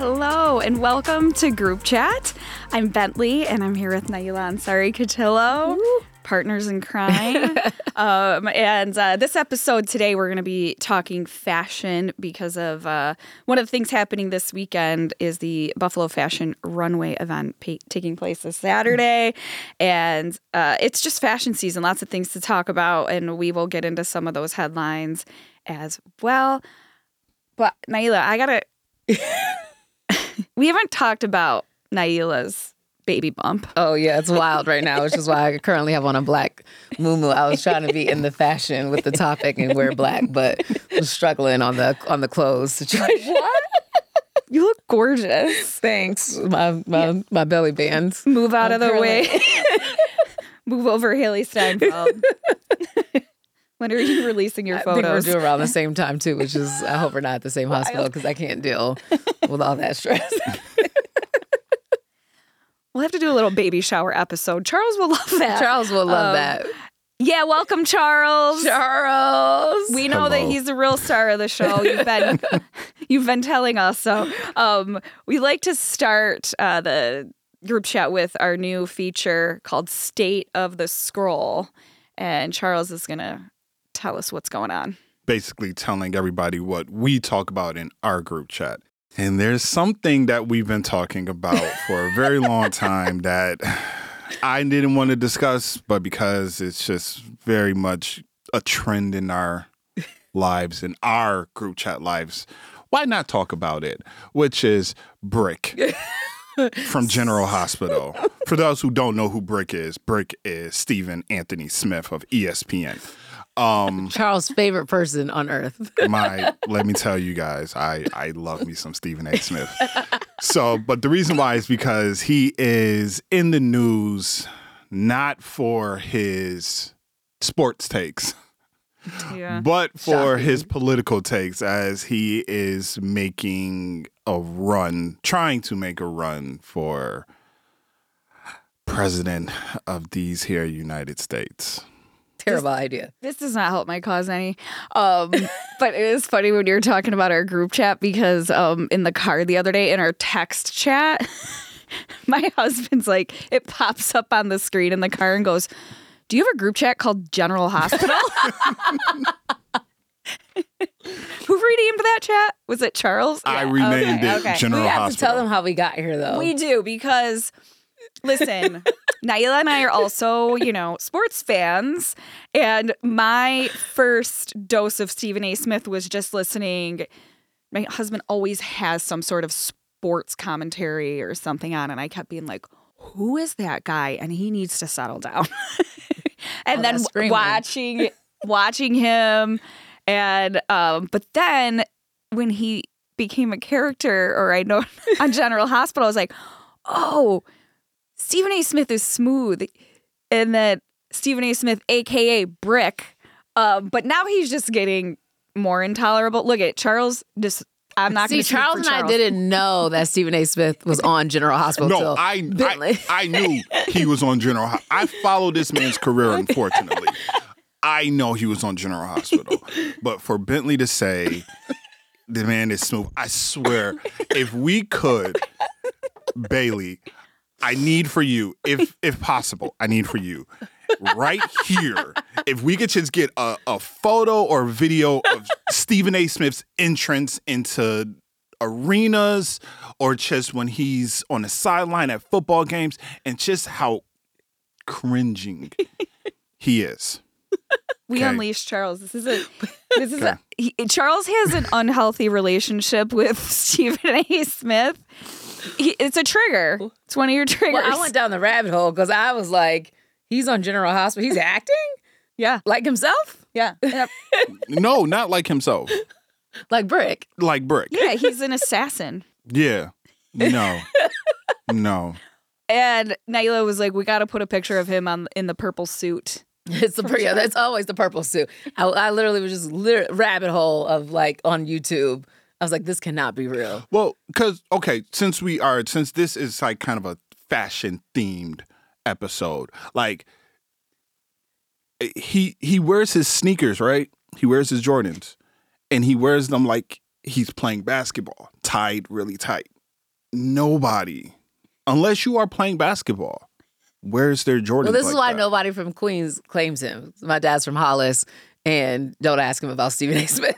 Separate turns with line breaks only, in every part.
Hello, and welcome to Group Chat. I'm Bentley, and I'm here with Naila Ansari Cotillo, partners in crime. This episode today, we're going to be talking fashion because of one of the things happening this weekend is the Buffalo Fashion Runway event taking place this Saturday. And it's just fashion season, lots of things to talk about, and we will get into some of those headlines as well. But Naila, I got to... We haven't talked about Naila's baby bump.
Oh, yeah, it's wild right now, which is why I currently have on a black muumuu. I was trying to be in the fashion with the topic and wear black, but was struggling on the clothes situation.
What? You look gorgeous.
Thanks. My belly bands.
Move out of the way. Move over, Haley Steinfeld. When are you releasing your photos?
I think we're due around the same time, too, which is, I hope we're not at the same hospital because I can't deal with all that stress.
We'll have to do a little baby shower episode. Charles will love that.
Charles will love that.
Yeah, welcome, Charles.
Charles.
We know that he's the real star of the show. You've been telling us. So we like to start the group chat with our new feature called State of the Scroll. And Charles is going to tell us what's going on.
Basically telling everybody what we talk about in our group chat. And there's something that we've been talking about for a very long time that I didn't want to discuss, but because it's just very much a trend in our lives, in our group chat lives, why not talk about it? Which is Brick from General Hospital. For those who don't know who Brick is Stephen Anthony Smith of ESPN.
Charles' favorite person on earth.
Let me tell you guys, I love me some Stephen A. Smith. But the reason why is because he is in the news not for his sports takes, but for his political takes, as he is trying to make a run for president of these here United States.
Terrible idea.
This does not help my cause any. But it is funny when you're talking about our group chat because in the car the other day in our text chat, my husband's like, it pops up on the screen in the car and goes, "Do you have a group chat called General Hospital?" Who renamed that chat? Was it Charles?
I renamed it General Hospital.
We have to tell them how we got here, though.
We do, because... Listen, Naila and I are also, sports fans. And my first dose of Stephen A. Smith was just listening. My husband always has some sort of sports commentary or something on. And I kept being like, who is that guy? And he needs to settle down. And then watching him. And but then when he became a character, or I know on General Hospital, I was like, oh, Stephen A. Smith is smooth, and that Stephen A. Smith, a.k.a. Brick, but now he's just getting more intolerable. Look at Charles, I'm not going to speak for
Charles and I didn't know that Stephen A. Smith was on General Hospital.
No, I knew he was on General Hospital. I followed this man's career, unfortunately. I know he was on General Hospital. But for Bentley to say the man is smooth, I swear, if we could, Bailey... I need for you, if possible, I need for you right here, if we could just get a photo or video of Stephen A. Smith's entrance into arenas or just when he's on the sideline at football games and just how cringing he is.
We unleashed Charles. Charles has an unhealthy relationship with Stephen A. Smith. It's a trigger. It's one of your triggers.
Well, I went down the rabbit hole because I was like, he's on General Hospital. He's acting?
Yeah.
Like himself?
Yeah. Yep.
No, not like himself.
Like Brick.
Like Brick.
Yeah, he's an assassin.
Yeah. No.
And Naila was like, we got to put a picture of him in the purple suit.
That's always the purple suit. I literally was just rabbit hole of like on YouTube. I was like, this cannot be real.
Well, because, since this is like kind of a fashion themed episode, like he wears his sneakers, right? He wears his Jordans and he wears them like he's playing basketball, tied really tight. nobody, unless you are playing basketball. Where's their Jordan?
Well, this is why nobody from Queens claims him. My dad's from Hollis, and don't ask him about Stephen A. Smith.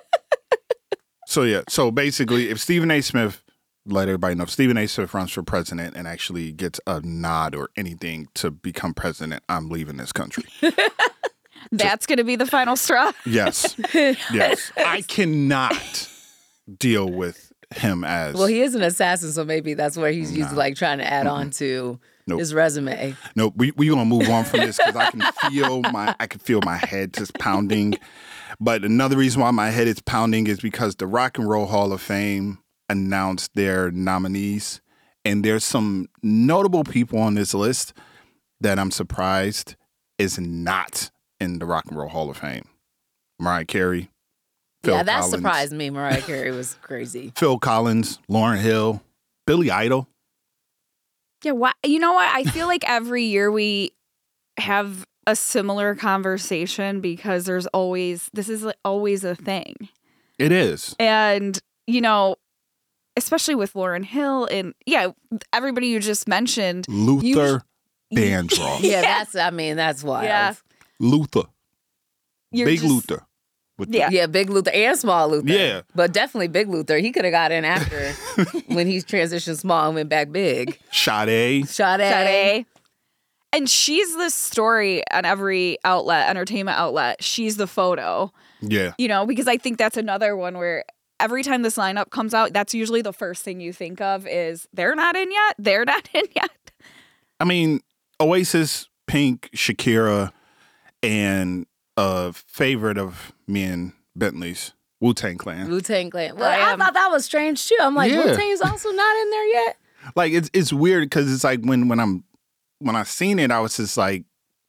So basically, if Stephen A. Smith, let everybody know, if Stephen A. Smith runs for president and actually gets a nod or anything to become president, I'm leaving this country.
That's going to be the final straw.
Yes. Yes. I cannot deal with him as...
Well, he is an assassin, so maybe that's where he's used like trying to add on to his resume.
Nope. We gonna move on from this because I can feel my head just pounding. But another reason why my head is pounding is because the Rock and Roll Hall of Fame announced their nominees, and there's some notable people on this list that I'm surprised is not in the Rock and Roll Hall of Fame. Mariah Carey. Phil
That
Collins,
surprised me. Mariah Carey was crazy.
Phil Collins, Lauryn Hill, Billy Idol.
Yeah, you know what? I feel like every year we have a similar conversation because this is always a thing.
It is.
And, especially with Lauryn Hill and, everybody you just mentioned.
Luther Vandross.
Yeah, that's wild.
Yeah.
Luther. Big
just-
Luther.
Yeah, Big Luther and Small Luther.
Yeah.
But definitely Big Luther. He could have got in after when he transitioned small and went back big.
Sade.
Sade.
And she's the story on every entertainment outlet. She's the photo.
Yeah.
Because I think that's another one where every time this lineup comes out, that's usually the first thing you think of is they're not in yet. They're not in yet.
I mean, Oasis, Pink, Shakira, and a favorite of me and Bentley's, Wu-Tang Clan.
Wu-Tang Clan. Well, I thought that was strange too. I'm like, Wu-Tang's also not in there yet?
Like, it's weird because it's like when I seen it, I was just like,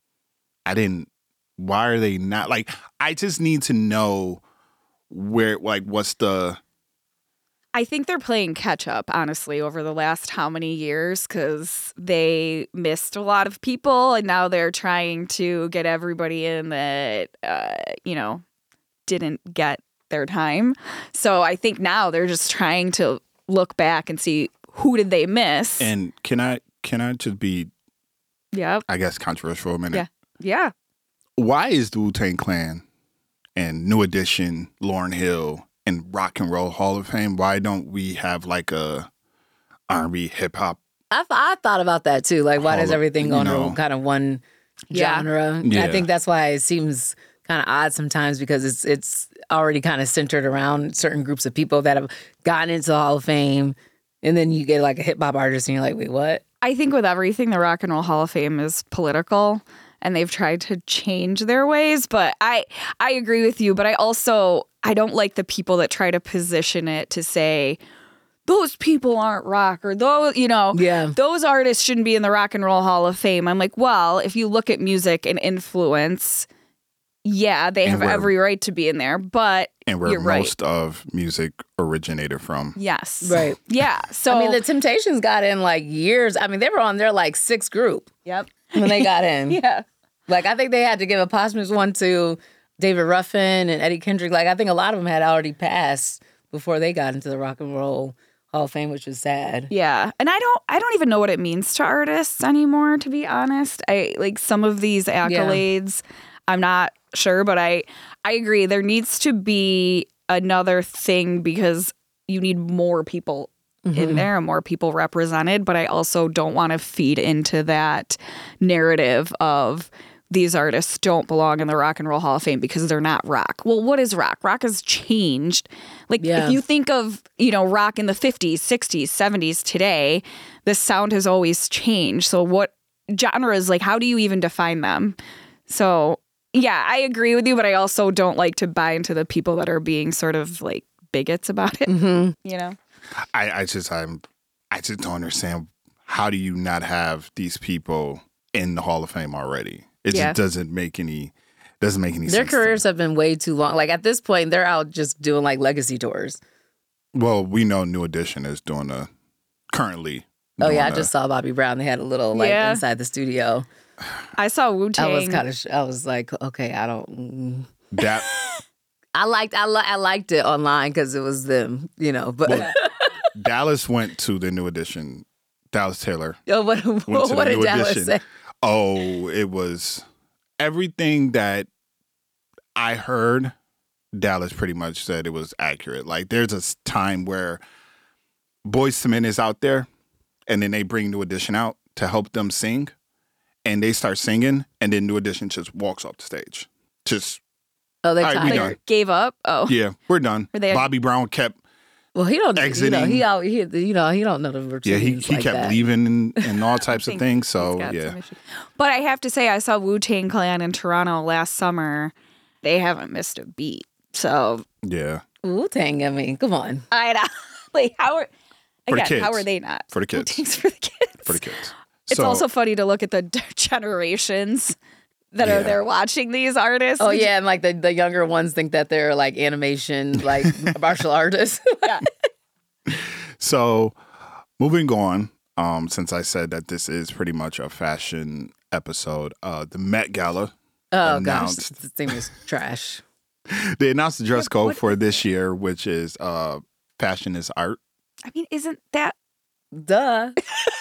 why are they not? Like, I just need to know what's the...
I think they're playing catch up, honestly, over the last how many years because they missed a lot of people and now they're trying to get everybody in that, didn't get their time. So I think now they're just trying to look back and see who did they miss.
And can I just be, I guess, controversial a minute?
Yeah.
Why is the Wu-Tang Clan and New Edition, Lauryn Hill, and Rock and Roll Hall of Fame, why don't we have like a R&B hip hop?
I thought about that too. Like, why does everything go into kind of one genre?
Yeah.
I think that's why it seems kind of odd sometimes because it's already kind of centered around certain groups of people that have gotten into the Hall of Fame, and then you get like a hip hop artist and you're like, wait, what?
I think with everything, the Rock and Roll Hall of Fame is political. And they've tried to change their ways, but I agree with you. But I don't like the people that try to position it to say those people aren't rock or those artists shouldn't be in the Rock and Roll Hall of Fame. I'm like, well, if you look at music and influence, they have every right to be in there. But
and where most of music originated from.
Yes,
right.
Yeah. So
I mean, the Temptations got in like years. I mean, they were on their like sixth group.
Yep.
When they got in.
Yeah.
Like, I think they had to give a posthumous one to David Ruffin and Eddie Kendrick. Like, I think a lot of them had already passed before they got into the Rock and Roll Hall of Fame, which was sad.
Yeah. And I don't even know what it means to artists anymore, to be honest. I like some of these accolades, I'm not sure, but I agree. There needs to be another thing because you need more people in there and more people represented. But I also don't want to feed into that narrative of these artists don't belong in the Rock and Roll Hall of Fame because they're not rock. Well, what is rock? Rock has changed. Like, if you think of, rock in the 50s, 60s, 70s today, the sound has always changed. So what genres, like, how do you even define them? So, yeah, I agree with you, but I also don't like to buy into the people that are being sort of, like, bigots about it,
I just don't understand. How do you not have these people in the Hall of Fame already? It just doesn't make any sense.
Their careers have been way too long. Like, at this point, they're out just doing like legacy tours.
Well, we know New Edition is currently.
I just saw Bobby Brown. They had a little inside the studio.
I saw Wu-Tang.
I was like, okay, I don't.
That
I liked it online because it was them, but.
Dallas went to the New Edition. Dallas Taylor
Oh, what
went to
what
the
did
New
Dallas
Edition.
say?
Oh, it was everything that I heard. Dallas pretty much said it was accurate. Like there's a time where Boyz II Men is out there, and then they bring New Edition out to help them sing, and they start singing, and then New Edition just walks off the stage. Just
Oh, they
All right, we
tired.
done.
Gave up. Oh,
yeah, we're done.
Were they-
Bobby Brown kept
Well, he don't.
Exiting.
He don't know the routines.
he
like
kept
that.
leaving and all types of
think
things.
he's
So
got
yeah,
some issues. But I have to say, I saw Wu-Tang Clan in Toronto last summer. They haven't missed a beat. So
yeah,
Wu-Tang. I mean, come on.
I know. Like how are
For the
again? How
kids.
are they not
For the kids.
Wu-Tang's for the kids.
for the kids.
It's
So,
also funny to look at the generations that are
Yeah.
there watching these artists.
Oh yeah, and like the younger ones think that they're like animation, like martial artists.
Yeah.
So, moving on, since I said that this is pretty much a fashion episode, the Met Gala
Oh gosh,
announced
this thing is trash.
they announced the dress code for this year, which is fashion is art.
I mean, isn't that
Duh.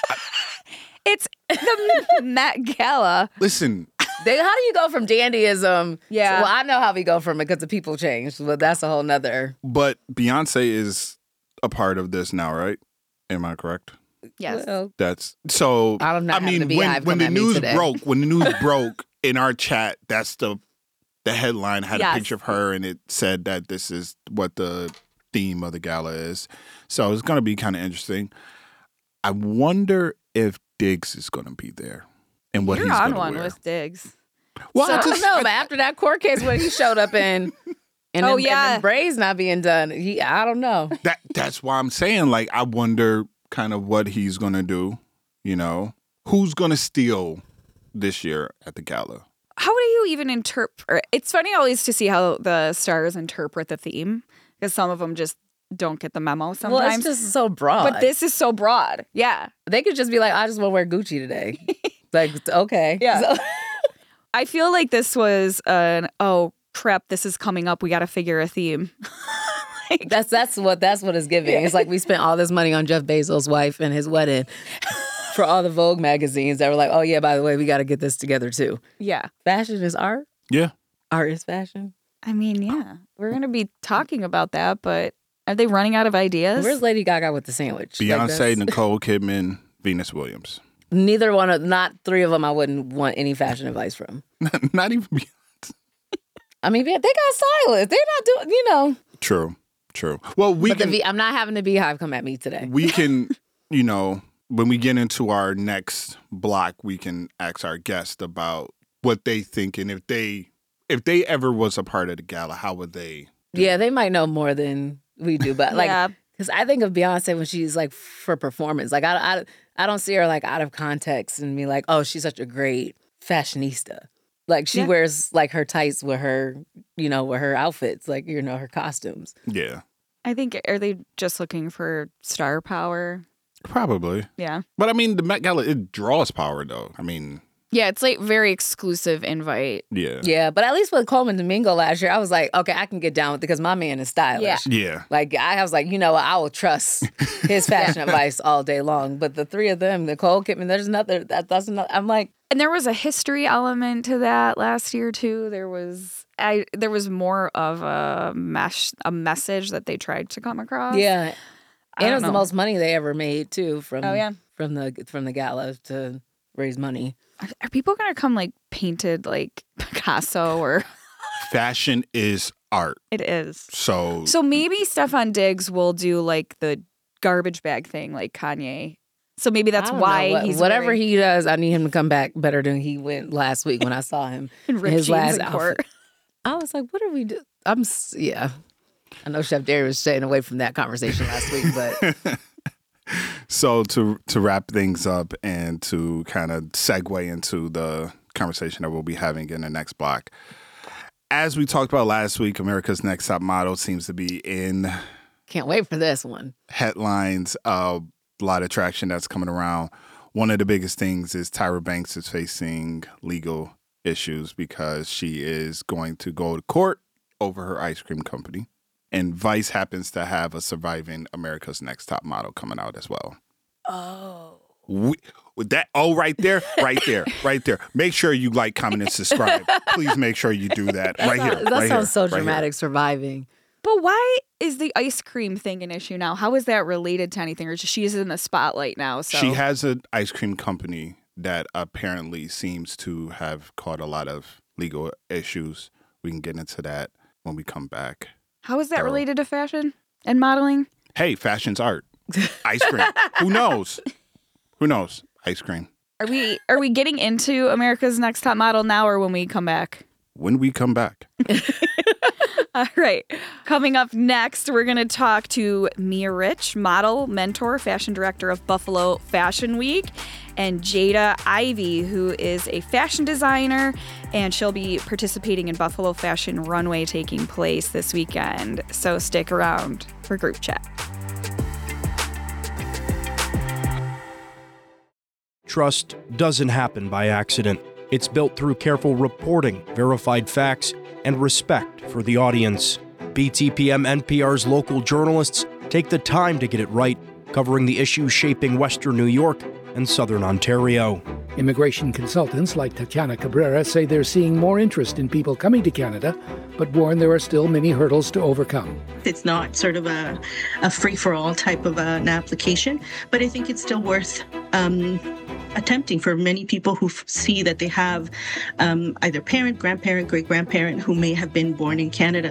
it's the Met Gala?
Listen,
How do you go from dandyism?
Yeah.
Well, I know how we go from it because the people changed, but that's a whole nother.
but Beyonce is a part of this now, right? Am I correct?
Yes.
Well,
That's so.
I'm not
I
having
mean,
the Beehive
when
come
the
at me
news
today.
broke, in our chat, that's the headline had
Yes.
a picture of her, and it said that this is what the theme of the gala is. So it's going to be kind of interesting. I wonder if Diggs is going to be there and what
You're
he's
on
going to
one
wear.
with Diggs.
Well,
I
I
don't
just,
know, but after that court case when he showed up in, and
Oh,
then,
yeah.
and then braids not being done, I don't know.
that's why I'm saying, like, I wonder kind of what he's going to do. You know, who's going to steal this year at the gala?
How do you even interpret? It's funny always to see how the stars interpret the theme because some of them just don't get the memo
Well,
sometimes.
it's just so broad.
but this is so broad. Yeah.
They could just be like, I just want to wear Gucci today. Like, okay.
Yeah.
So-
I feel like this was an, oh crap, this is coming up. We got to figure a theme.
that's what it's giving. It's like we spent all this money on Jeff Bezos' wife and his wedding for all the Vogue magazines that were like, oh yeah, by the way, we got to get this together too.
Yeah.
Fashion is art.
Yeah.
Art is fashion.
I mean, yeah, we're going to be talking about that, but are they running out of ideas?
Where's Lady Gaga with the sandwich? Like,
Beyonce,
that's-
Nicole Kidman, Venus Williams.
Neither one of, not three of them I wouldn't want any fashion advice from.
Not even
I mean, they got stylists. They're not doing,
True. Well,
I'm not having the Beehive come at me today.
we can, when we get into our next block, we can ask our guest about what they think and if they ever was a part of the gala, how would they?
Yeah, they might know more than we do, but like,
Yeah.
because I think of Beyonce when she's like for performance. Like, I don't see her like out of context and be like, oh, she's such a great fashionista. Like she
Yeah.
wears like her tights with her, with her outfits, like her costumes.
Yeah,
I think, are they just looking for star power?
probably.
Yeah.
But I mean, the Met Gala, it draws power though. I mean,
Yeah, it's like very exclusive invite.
yeah.
Yeah, but at least with Coleman Domingo last year, I was like, okay, I can get down with it because my man is stylish.
Yeah.
Yeah.
Like I was like, what, I will trust his fashion advice all day long. But the three of them, Nicole Kidman, there's another. That's another. I'm like,
And there was a history element to that last year too. There was more of a message that they tried to come across.
yeah.
I
And it
don't
was the
know.
most money they ever made too from
Oh, yeah.
from the gala to raise money.
Are people gonna come like painted like Picasso or
Fashion is art.
it is?
So
So maybe Stefan Diggs will do like the garbage bag thing like Kanye. So maybe that's
I don't
why
know,
he's
whatever
wearing
he does. I need him to come back better than he went last week when I saw him in
ripped
his
jeans
last
in
outfit.
court.
I was like, what are we doing? Yeah. I know Chef Derry was staying away from that conversation last week, but
So to wrap things up and to kind of segue into the conversation that we'll be having in the next block. As we talked about last week, America's Next Top Model seems to be in
can't wait for this one.
headlines. A lot of traction that's coming around. One of the biggest things is Tyra Banks is facing legal issues because she is going to go to court over her ice cream company. And Vice happens to have a surviving America's Next Top Model coming out as well.
Oh.
With that, right there. Make sure you like, comment, and subscribe. Please make sure you do that right here.
That sounds so
right
dramatic, surviving.
But why is the ice cream thing an issue now? How is that related to anything? Or just she's in the spotlight now? So
She has an ice cream company that apparently seems to have caught a lot of legal issues. We can get into that when we come back.
How is that related to fashion and modeling?
Hey, fashion's art. Ice cream. Who knows? Ice cream.
Are we getting into America's Next Top Model now or when we come back?
When we come back.
All right. Coming up next, we're going to talk to Mia Rich, model, mentor, fashion director of Buffalo Fashion Week, and Jada Ivey, who is a fashion designer, and she'll be participating in Buffalo Fashion Runway taking place this weekend. So stick around for Group Chat.
Trust doesn't happen by accident. It's built through careful reporting, verified facts, and respect for the audience. BTPM NPR's local journalists take the time to get it right, covering the issues shaping Western New York and Southern Ontario.
Immigration consultants like Tatiana Cabrera say they're seeing more interest in people coming to Canada, but warn there are still many hurdles to overcome.
It's not sort of a free-for-all type of an application, but I think it's still worth attempting for many people who see that they have either parent, grandparent, great-grandparent who may have been born in Canada.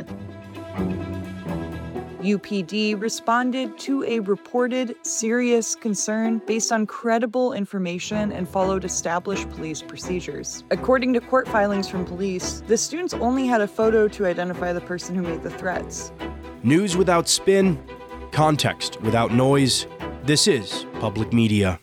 UPD responded to a reported serious concern based on credible information and followed established police procedures. According to court filings from police, the students only had a photo to identify the person who made the threats.
News without spin, context without noise. This is Public Media.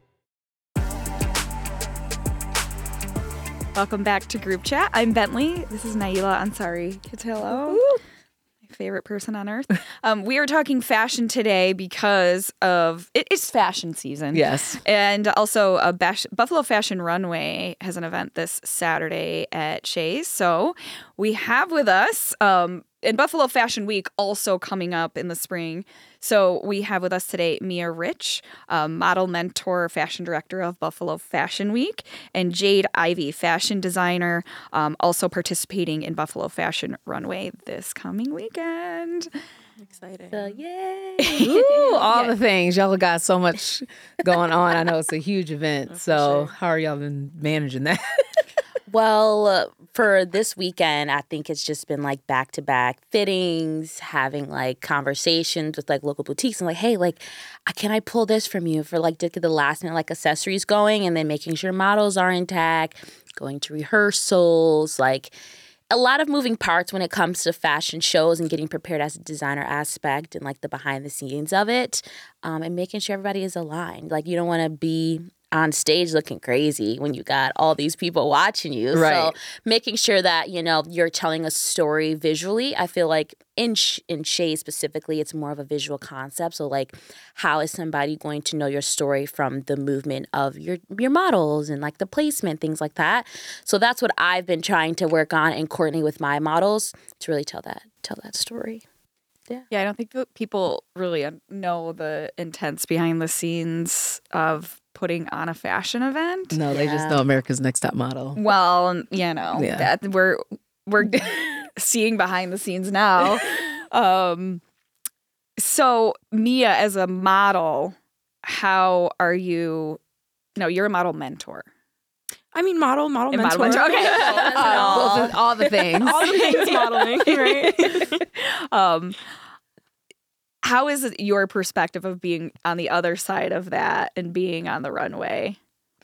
Welcome back to Group Chat. I'm Bentley. This is Naila Ansari Kitello. My favorite person on earth. We are talking fashion today because of it's fashion season.
Yes.
And also Buffalo Fashion Runway has an event this Saturday at Shays. So we have with us and Buffalo Fashion Week also coming up in the spring. So we have with us today Mia Rich, model, mentor, fashion director of Buffalo Fashion Week, and Jade Ivey, fashion designer, also participating in Buffalo Fashion Runway this coming weekend.
Exciting.
So, yay.
Ooh, all the things. Y'all got so much going on. I know it's a huge event. So how are y'all been managing that?
Well, for this weekend, I think it's just been like back-to-back fittings, having like conversations with like local boutiques and like, hey, like, can I pull this from you for like to get the last minute like accessories going, and then making sure models are intact, going to rehearsals, like a lot of moving parts when it comes to fashion shows and getting prepared as a designer aspect and like the behind the scenes of it, and making sure everybody is aligned. Like, you don't want to be on stage looking crazy when you got all these people watching you.
Right.
So making sure that, you know, you're telling a story visually. I feel like in Shea specifically, it's more of a visual concept. So like, how is somebody going to know your story from the movement of your models and like the placement, things like that. So that's what I've been trying to work on and coordinate with my models to really tell that story.
Yeah, I don't think that people really know the intense behind the scenes of putting on a fashion event.
No, they just know America's Next Top Model.
Well, you know, that we're seeing behind the scenes now. So Mia, as a model, how are you? No, you're a model mentor.
I mean, model mentor.
Model mentor. Okay.
All the things.
All the things modeling, right?
How is it your perspective of being on the other side of that and being on the runway?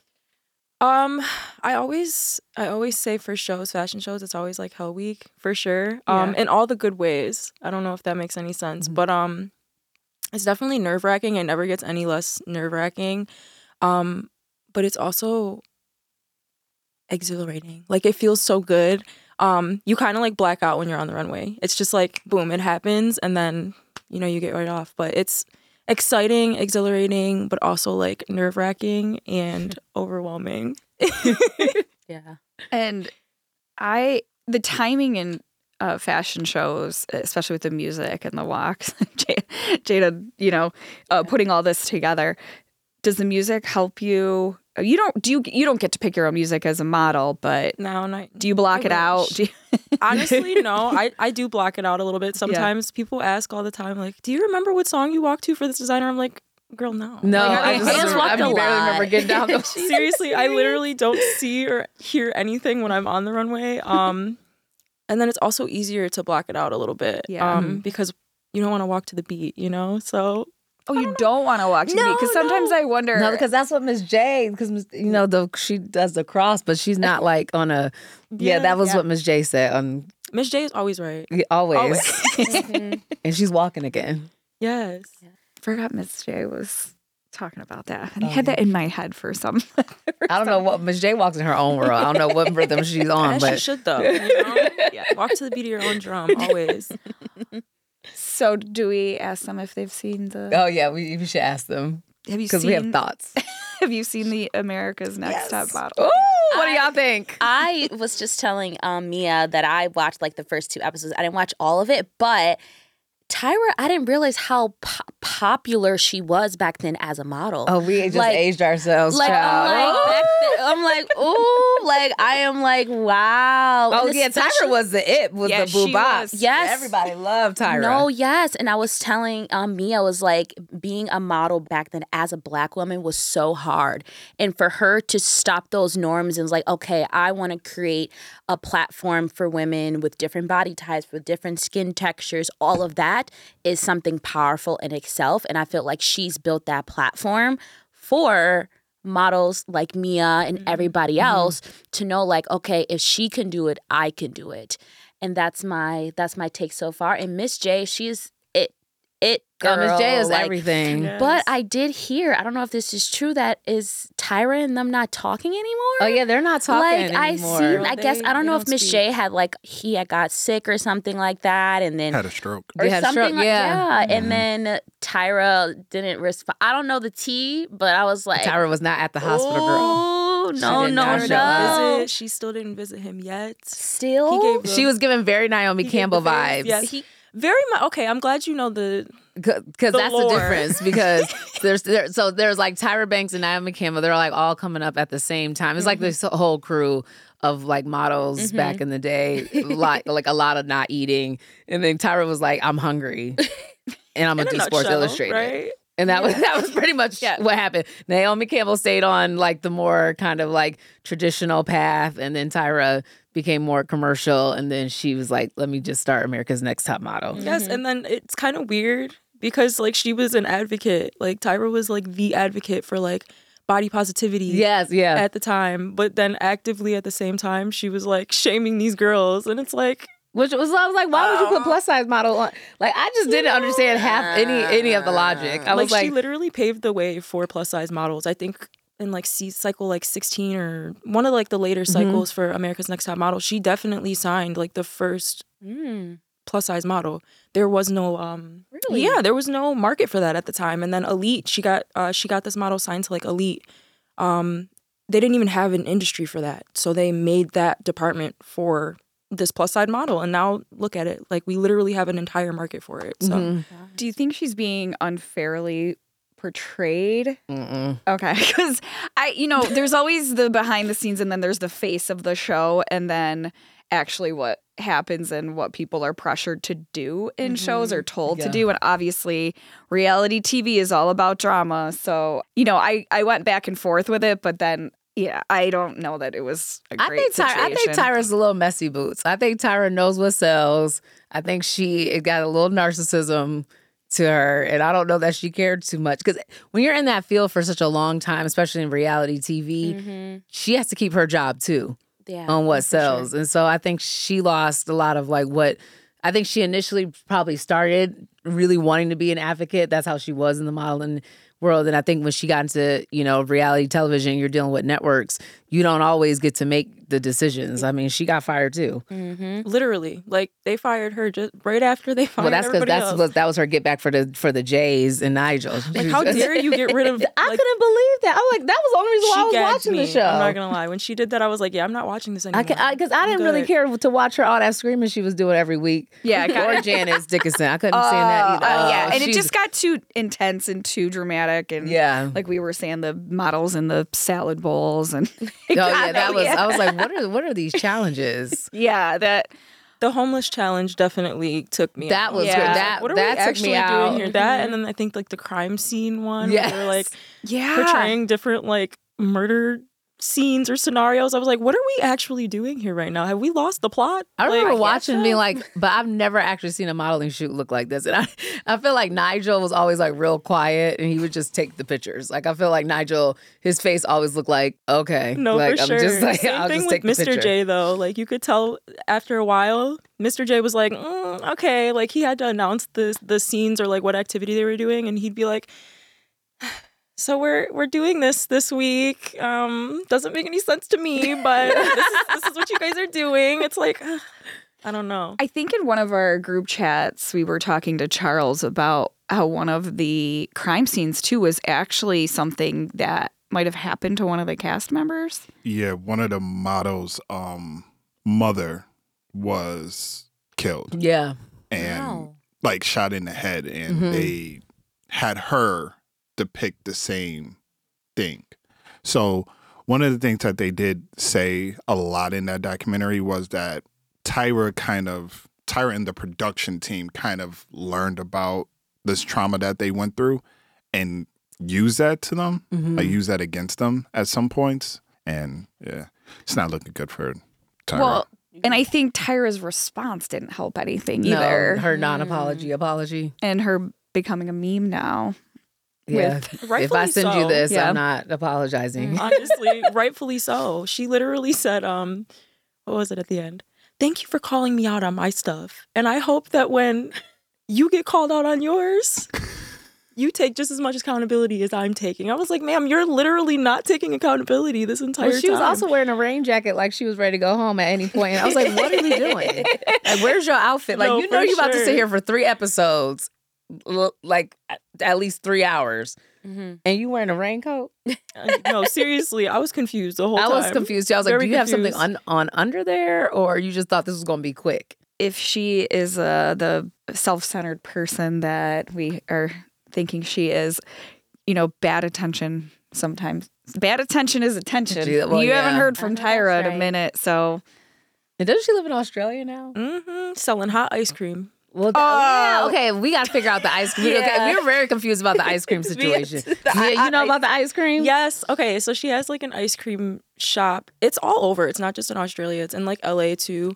I always say for shows, fashion shows, it's always like Hell Week for sure. In all the good ways. I don't know if that makes any sense, but it's definitely nerve-wracking. It never gets any less nerve-wracking. But it's also exhilarating. Like, it feels so good. You kind of like black out when you're on the runway. It's just like, boom, it happens, and then, you know, you get right off. But it's exciting, exhilarating, but also like nerve-wracking and overwhelming.
Yeah.
And the timing fashion shows, especially with the music and the walks. Jada, putting all this together. Does the music help you? You don't get to pick your own music as a model, but do you block it out?
Honestly, no. I do block it out a little bit. Sometimes people ask all the time, like, do you remember what song you walked to for this designer? I'm like, girl, no.
No,
like,
I barely remember getting down those.
Seriously, I literally don't see or hear anything when I'm on the runway. And then it's also easier to block it out a little bit because you don't want to walk to the beat, So...
Oh, you don't want to walk to the beat? Because sometimes I wonder.
No, because that's what Miss J, because, she does the cross, but she's not like on a, that was what Miss J said.
Miss J is always right.
Always. And she's walking again.
Yes.
Forgot Miss J was talking about that. And I had that in my head for some.
I don't know what, Miss J walks in her own world. I don't know what rhythm she's on,
and
but.
She should, though. Walk to the beat of your own drum, always.
So do we ask them if they've seen the...
Oh, yeah, we should ask them.
Have you seen...
Because we have thoughts.
Have you seen the America's Next Top Model?
Oh, what do y'all think?
I was just telling Mia that I watched like the first 2 episodes. I didn't watch all of it, but Tyra, I didn't realize how popular she was back then as a model.
Oh, we just aged ourselves, child.
I'm like, ooh, like I am like, wow.
Oh, yeah, Tyra was the boo bop.
Yes.
Everybody loved Tyra.
No, yes. And I was telling Mia, was like, being a model back then as a Black woman was so hard. And for her to stop those norms and was like, okay, I want to create a platform for women with different body types, with different skin textures, all of that is something powerful in itself. And I feel like she's built that platform for models like Mia and everybody else to know, like, okay, if she can do it, I can do it. And that's my take so far. And Miss J, she is it girl.
Miss J is everything.
Yes.
But I did hear, I don't know if this is true, that is Tyra and them not talking anymore?
Oh, yeah, they're not talking anymore.
I guess, I don't know if Miss J had he had got sick or something like that, and then
Had a stroke.
or
They had
something
stroke,
like
yeah.
and then Tyra didn't respond. I don't know the tea, but I was like,
Tyra was not at the hospital, girl.
oh, no,
did
no,
not
no.
show up.
She still didn't visit him yet.
Still?
She was giving very Naomi Campbell vibes.
Yes. Very much. Okay, I'm glad you know the
Because that's
lore.
the difference. Because there's like Tyra Banks and Naomi Campbell. They're like all coming up at the same time. It's like this whole crew of like models back in the day, like a lot of not eating. And then Tyra was like, "I'm hungry, and I'm gonna do Sports Illustrated."
right?
And that was pretty much what happened. Naomi Campbell stayed on like the more kind of like traditional path, and then Tyra became more commercial, and then she was like, let me just start America's Next Top Model.
Yes, and then it's kind of weird because like she was an advocate. Like Tyra was like the advocate for like body positivity.
Yes, yeah.
At the time, but then actively at the same time, she was like shaming these girls, and it's like,
I was like, why would you put plus size model on? Like, I just didn't understand half any of the logic. I was like,
she literally paved the way for plus size models. I think in like cycle like 16 or one of like the later cycles for America's Next Top Model, she definitely signed like the first plus size model. There was no
Really?
Yeah, there was no market for that at the time. And then Elite, she got this model signed to like Elite. They didn't even have an industry for that, so they made that department for this plus size model, and now look at it, like we literally have an entire market for it. So
Do you think she's being unfairly portrayed?
Mm-mm.
Okay, because there's always the behind the scenes, and then there's the face of the show, and then actually what happens and what people are pressured to do in shows or told to do. And obviously reality TV is all about drama. So, I went back and forth with it, but then I don't know that it was a great situation.
I think Tyra's a little messy boots. I think Tyra knows what sells. I think it got a little narcissism to her, and I don't know that she cared too much. Because when you're in that field for such a long time, especially in reality TV, she has to keep her job too on what sells. Sure. And so I think she lost a lot of like what I think she initially probably started really wanting to be an advocate. That's how she was in the modeling world. And I think when she got into, reality television, you're dealing with networks, you don't always get to make the decisions. I mean, she got fired too.
Literally, like they fired her just right after they fired everybody else.
That was her get back for the Jays and Nigel.
Like, how dare you get rid of?
I couldn't believe that. I'm like, that was the only reason why I was watching the show.
I'm not gonna lie. When she did that, I was like, yeah, I'm not watching this anymore.
Because I didn't really care to watch her all that screaming she was doing every week.
Yeah,
or Janice Dickinson. I couldn't stand that either.
Yeah, and it just got too intense and too dramatic, and like we were saying, the models in the salad bowls, and
I was like, what are these challenges?
The homeless challenge definitely took me.
That was
what are we actually doing here? That, and then I think like the crime scene one, where they're like portraying different like murder scenes or scenarios. I was like, what are we actually doing here right now? Have we lost the plot?
I remember watching and being like, but I've never actually seen a modeling shoot look like this. And I feel like Nigel was always like real quiet and he would just take the pictures. Like I feel like Nigel, his face always looked like, okay.
No,
like,
for sure.
I'm just like,
Same
I'll
thing
just
with
take the
Mr.
picture.
J though. Like you could tell after a while, Mr. J was like, okay. Like he had to announce the scenes or like what activity they were doing, and he'd be like, so we're doing this week. Doesn't make any sense to me, but this is what you guys are doing. It's like, I don't know.
I think in one of our group chats, we were talking to Charles about how one of the crime scenes too was actually something that might have happened to one of the cast members.
Yeah, one of the models' mother was killed.
Yeah.
And like shot in the head, and they had her depict the same thing. So one of the things that they did say a lot in that documentary was that Tyra and the production team kind of learned about this trauma that they went through and used that to them, like use that against them at some points. And yeah, it's not looking good for Tyra.
Well, and I think Tyra's response didn't help anything either.
Her apology.
And her becoming a meme now.
Yeah. If I send you this, I'm not apologizing.
Honestly, rightfully so. She literally said, what was it at the end? Thank you for calling me out on my stuff. And I hope that when you get called out on yours, you take just as much accountability as I'm taking. I was like, ma'am, you're literally not taking accountability this entire time.
She was also wearing a rain jacket like she was ready to go home at any point. And I was like, what are we doing? Like, where's your outfit? Like, you're about to sit here for 3 episodes, like at least 3 hours. And you wearing a raincoat?
No, seriously, I was confused the whole time.
I was confused. I was like, do you have something on under there, or you just thought this was going to be quick?
If she is the self-centered person that we are thinking she is, bad attention sometimes. Bad attention is attention. You haven't heard from Tyra in a minute, so.
And doesn't she live in Australia now?
Selling hot ice cream.
Well, yeah, okay, we got to figure out the ice cream. Okay, we were very confused about the ice cream situation. You know about the ice cream?
Yes. Okay, so she has like an ice cream shop. It's all over. It's not just in Australia. It's in like LA too.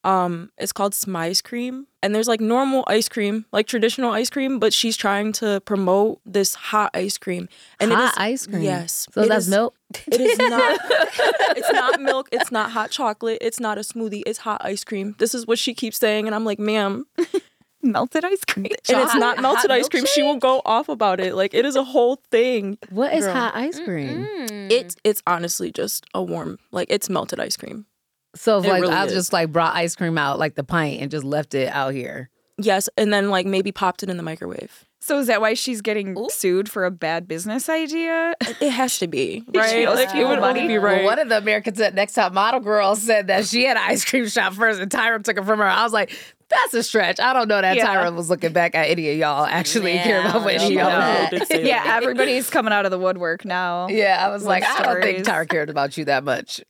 It's called Smize Cream. And there's like normal ice cream, like traditional ice cream, but she's trying to promote this hot ice cream. And
ice cream?
Yes.
So that's milk?
It is not. It's not milk. It's not hot chocolate. It's not a smoothie. It's hot ice cream. This is what she keeps saying. And I'm like, ma'am.
Melted ice cream.
And it's not melted ice cream. She will go off about it. Like, it is a whole thing.
What is hot ice cream?
It's honestly just a warm, like, it's melted ice cream.
So if, like, really I just like brought ice cream out like the pint and just left it out here.
Yes, and then like maybe popped it in the microwave.
So is that why she's getting sued for a bad business idea?
It has to be, right? Like, it would only be right.
Well, one of the America's Next Top Model girls said that she had an ice cream shop first and Tyra took it from her. I was like, that's a stretch. I don't know that Tyra was looking back at any of y'all actually care about what any of y'all did.
Yeah, everybody's coming out of the woodwork now.
Yeah, I was like, I don't think Tyra cared about you that much.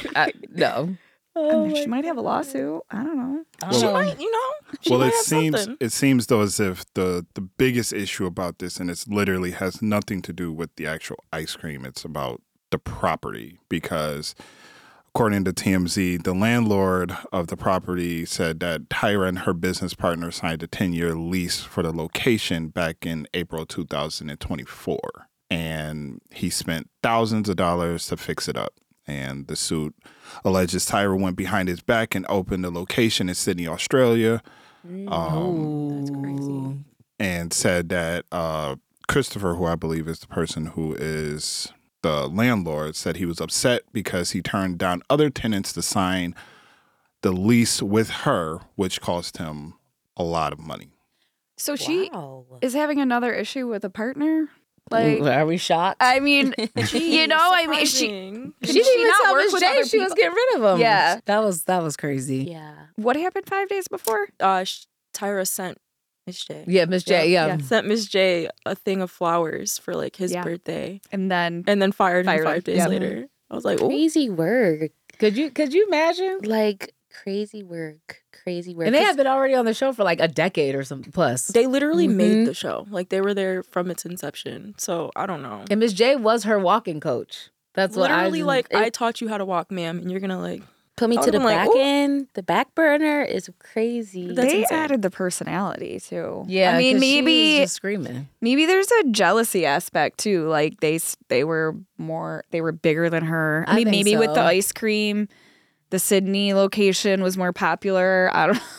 No.
She might have a lawsuit. I don't know.
She might,
it seems though as if the biggest issue about this, and it's literally has nothing to do with the actual ice cream. It's about the property, because according to TMZ, the landlord of the property said that Tyra and her business partner signed a 10-year lease for the location back in April 2024, and he spent thousands of dollars to fix it up. And the suit alleges Tyra went behind his back and opened a location in Sydney, Australia.
That's crazy.
and said that Christopher, who I believe is the person who is the landlord, said he was upset because he turned down other tenants to sign the lease with her, which cost him a lot of money.
So she
Wow.
is having another issue with a partner? Like,
Are we shocked?
I mean, you know, I mean, she
Surprising.
she didn't even
not
tell
work
Miss
with
J
other
she was
people?
getting rid of him.
Yeah.
that was crazy.
Yeah.
what happened 5 days before?
Tyra sent Miss J.
Yeah, Miss J. Yeah.
Sent Miss J a thing of flowers for like his
Yeah.
birthday,
And then
and then fired him
Fired him.
5 days
Yeah.
later. I was like, oh,
Crazy work.
Could you imagine?
Like crazy work. Crazy work.
And they
'Cause
had been already on the show for like a decade or something plus.
they literally
Mhm.
made the show. Like they were there from its inception. So I don't know.
And Miss J was her walking coach. That's what
Literally, like
it-
I taught you how to walk, ma'am, and you're gonna like.
put me
I
to the
would've been like,
back
"Ooh."
end. The back burner is crazy.
That's
they
insane.
added the personality too.
Yeah,
I mean,
'cause she was
maybe
just screaming.
maybe there's a jealousy aspect too. Like they were bigger than her.
I think
maybe with the
so.
ice cream, the Sydney location was more popular. I don't.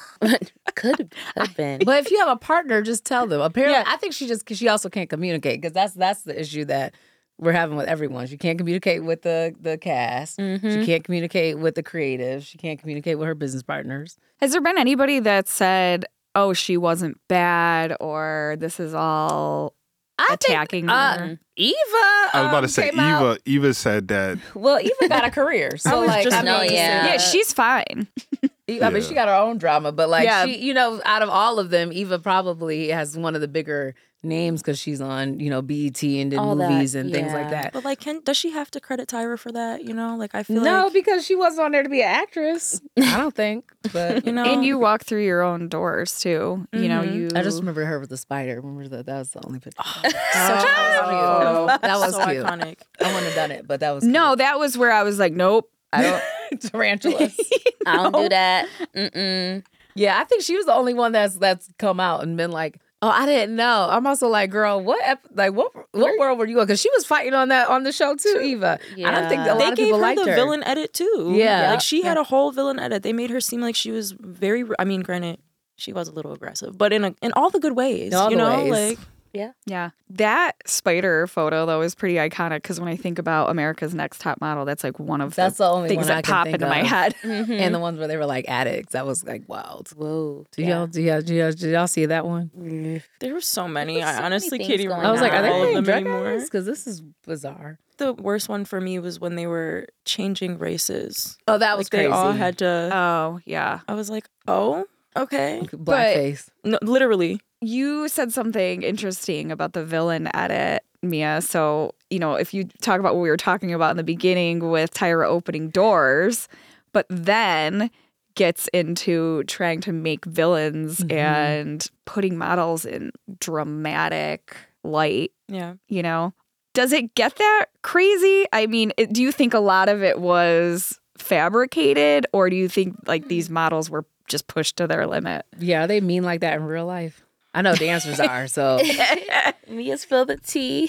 Could have been.
But if you have a partner, just tell them. Apparently, I think she also can't communicate because that's the issue that we're having with everyone. She can't communicate with the cast. She can't communicate with the creatives. She can't communicate with her business partners.
Has there been anybody that said, "Oh, she wasn't bad," or "This is all attacking her"?
Eva.
I was about to say
came out-
Eva said that
Well, Eva got a career, so
was
like
just
I mean,
about to say
yeah.
Yeah, she's fine.
I mean, she got her own drama, but like
Yeah.
she, you know, out of all of them, Eva probably has one of the bigger names because she's on, you know, BET and did
All that,
movies and things like
yeah.
that.
But like, does she have to credit Tyra for that? You know, like I feel
No,
like
because she wasn't on there to be an actress. I don't think, but
you know,
And you walk through your own doors too. You know, you.
I just remember her with the spider. Remember that was the only picture.
Such a
Oh,
photo.
That was
so
cute.
iconic.
I wouldn't have done it, but that was
No, that was where I was like, nope. I don't.
cute. Tarantulas.
I don't do that. Mm-mm.
Yeah, I think she was the only one that's come out and been like, "Oh, I didn't know." I'm also like, "Girl, what world were you in?" Because she was fighting on the show too, Eva. I don't think a
Yeah.
lot
They
of
gave
people
her
liked
the
her.
villain edit too.
Yeah.
like she had a whole villain edit. They made her seem like she was very. I mean, granted, she was a little aggressive, but in all the good ways.
In all
you
the
know,
ways.
like
Yeah. That spider photo, though, is pretty iconic because when I think about America's Next Top Model, that's like one of
That's the only
things
one I
that
can
pop
think
into my
of.
head.
And the ones where they were like addicts, that was like wild.
Whoa.
Did y'all see that one?
there were so many.
There's so
I
many
honestly
things
can't even
going
I was like, are they
remember all
playing
of them
drug
anymore.
Because this is bizarre.
The worst one for me was when they were changing races.
Oh, that was
Like they
crazy.
all had to.
Oh, yeah.
I was like, oh, okay.
blackface.
No, literally.
You said something interesting about the villain edit, Mia. So, you know, if you talk about what we were talking about in the beginning with Tyra opening doors, but then gets into trying to make villains and putting models in dramatic light,
Yeah.
you know? Does it get that crazy? I mean, do you think a lot of it was fabricated, or do you think like these models were just pushed to their limit?
Yeah, are they mean like that in real life? I know the answers are, so
Mia spill the tea.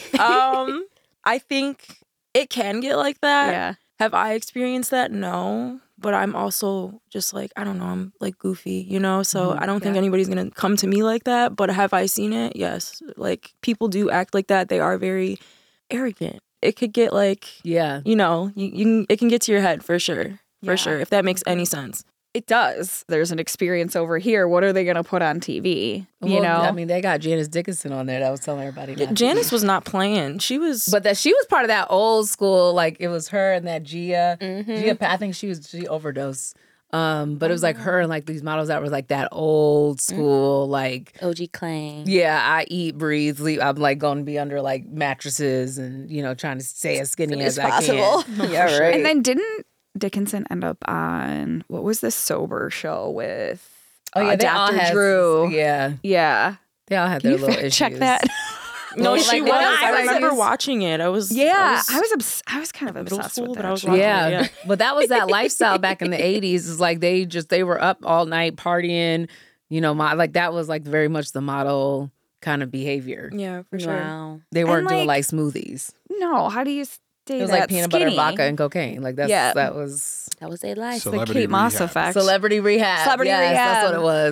I think it can get like that.
Yeah.
Have I experienced that? No. But I'm also just like, I don't know, I'm like goofy, you know? So I don't think anybody's going to come to me like that. But have I seen it? Yes. Like people do act like that. They are very arrogant. It could get like,
yeah.
you know, it can get to your head for sure. For
Yeah.
sure. If that makes any sense.
It does. There's an experience over here. What are they going to put on TV? You
Well,
know?
I mean, they got Janice Dickinson on there that was telling everybody. Not to.
Janice was not playing. She was.
But that she was part of that old school, like it was her and that Gia. Gia, I think she overdosed. But it was like her and like these models that were like that old school, like
OG Clang.
yeah, I eat, breathe, sleep. I'm like going to be under like mattresses and you know trying to stay as skinny as I can. Yeah, right.
And then didn't Dickinson end up on, what was the sober show with
they all
Dr.
had-
Drew?
Yeah,
Yeah.
they all had
Can
their
you
little
fact
issues.
check that?
No,
Like,
she
they
was.
don't
I
like
remember
this-
watching it. I was.
Yeah. I was kind of
middle
obsessed
school,
with
but
that
I was
show.
watching
Yeah.
Yeah.
But that was that lifestyle back in the 80s. Is like they were up all night partying, you know, like that was like very much the model kind of behavior.
Yeah, for sure.
Wow.
They weren't doing
like-
like smoothies.
No, how do you stay
It was
that
like peanut
skinny?
butter, vodka, and cocaine. Like that was
That was their life.
The Kate Moss effect.
Celebrity Rehab.
Celebrity
Yes,
Rehab.
that's what it was.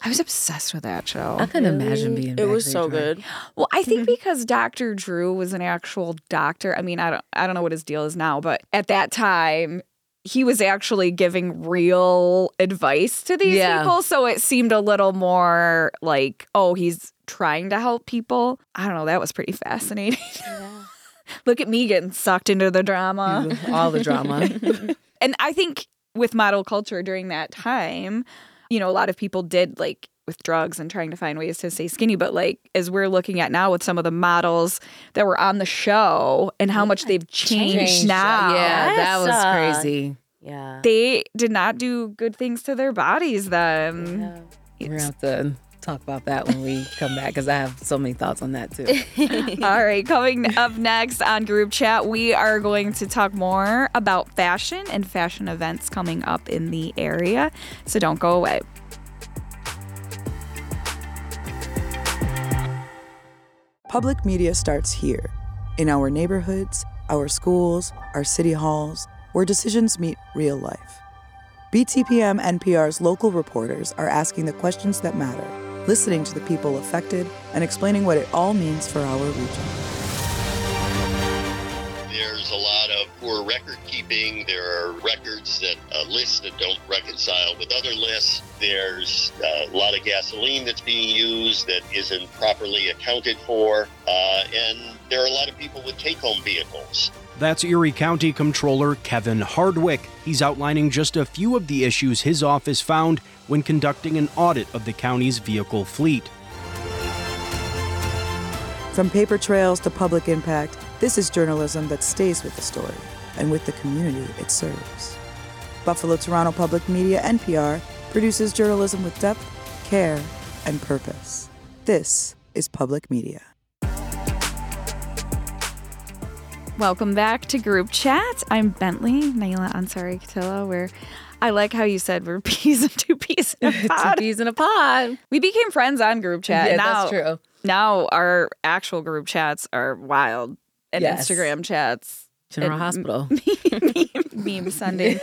I was obsessed with that show.
I couldn't imagine being
It was
backstage,
so
right?
good.
Well, I think because Dr. Drew was an actual doctor. I mean, I don't know what his deal is now, but at that time, he was actually giving real advice to these people. So it seemed a little more like, oh, he's trying to help people. I don't know. That was pretty fascinating.
Yeah.
Look at me getting sucked into the drama.
All the drama.
And I think with model culture during that time, you know, a lot of people did like with drugs and trying to find ways to stay skinny. But like, as we're looking at now with some of the models that were on the show and how much they've changed now.
Yeah, that was
Yes.
crazy.
Yeah.
They did not do good things to their bodies then.
Yeah.
We're going to have to talk about that when we come back because I have so many thoughts on that too.
All right, coming up next on Group Chat, we are going to talk more about fashion and fashion events coming up in the area. So don't go away.
Public media starts here, in our neighborhoods, our schools, our city halls, where decisions meet real life. BTPM NPR's local reporters are asking the questions that matter, listening to the people affected, and explaining what it all means for our region.
There's a lot of poor record keeping. There are records that lists that don't reconcile with other lists. There's a lot of gasoline that's being used that isn't properly accounted for. And there are a lot of people with take-home vehicles.
That's Erie County Comptroller Kevin Hardwick. He's outlining just a few of the issues his office found when conducting an audit of the county's vehicle fleet.
From paper trails to public impact, this is journalism that stays with the story and with the community it serves. Buffalo Toronto Public Media, NPR, produces journalism with depth, care, and purpose. This is public media.
Welcome back to Group Chat. I'm Bentley, Naila Ansari Katila, where I like how you said we're peas and two peas in a pod.
2 peas in a pod.
We became friends on Group Chat.
Yeah,
and now,
that's true.
Now our actual group chats are wild. And
Yes.
Instagram chats.
General
and
Hospital.
meme sending.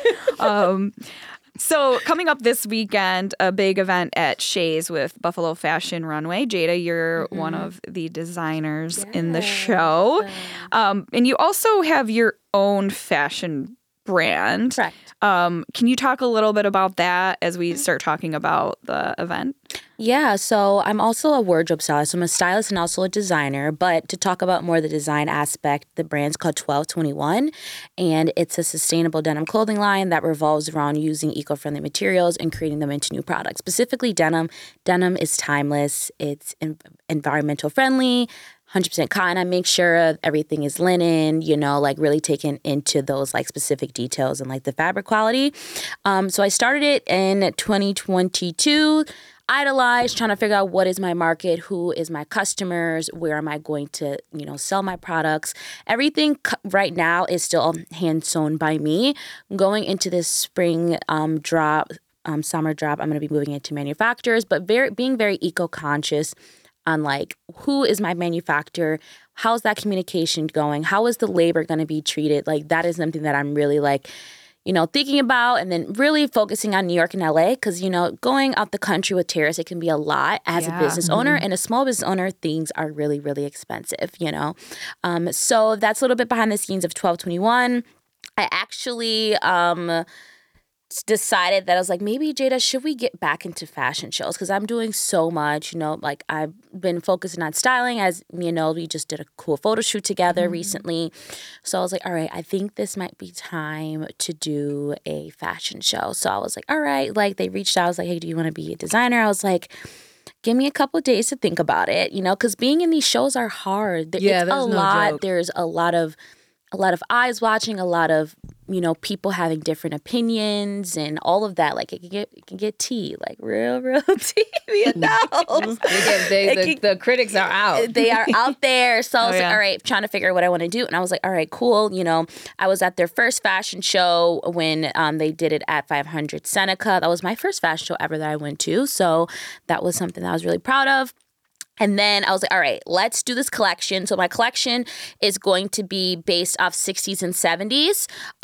So coming up this weekend, a big event at Shays with Buffalo Fashion Runway. Jada, you're one of the designers in the show. And you also have your own fashion brand.
Correct.
Can you talk a little bit about that as we start talking about the event?
Yeah, so I'm also a wardrobe stylist. I'm a stylist and also a designer. But to talk about more the design aspect, the brand's called 1221, and it's a sustainable denim clothing line that revolves around using eco-friendly materials and creating them into new products. Specifically denim. Denim is timeless. It's environmental friendly. 100% cotton. I make sure everything is linen, you know, like really taken into those like specific details and like the fabric quality. So I started it in 2022. Idolize, trying to figure out what is my market, who is my customers, where am I going to, you know, sell my products. Everything right now is still hand sewn by me. Going into this spring drop, summer drop, I'm going to be moving into manufacturers, but being very eco-conscious on like who is my manufacturer, how's that communication going, how is the labor going to be treated. Like that is something that I'm really like, you know, thinking about, and then really focusing on New York and LA because, you know, going out the country with tariffs, it can be a lot as a business owner and a small business owner. Things are really, really expensive, you know. So that's a little bit behind the scenes of 1221. I actually decided that I was like, maybe Jada, should we get back into fashion shows? Because I'm doing so much, you know, like I've been focusing on styling. As you know, we just did a cool photo shoot together recently. So I was like, all right, I think this might be time to do a fashion show. So I was like, all right, like they reached out. I was like, hey, do you want to be a designer? I was like, give me a couple of days to think about it, you know, because being in these shows are hard.
Yeah,
it's
there's
a
no
lot.
joke.
There's a lot of eyes watching, a lot of, you know, people having different opinions and all of that. Like it can get tea, like real TV adults.
The critics are out.
They are out there. So I was like,
yeah.
all right, trying to figure out what I want to do. And I was like, all right, cool. You know, I was at their first fashion show when they did it at 500 Seneca. That was my first fashion show ever that I went to. So that was something that I was really proud of. And then I was like, all right, let's do this collection. So my collection is going to be based off 60s and 70s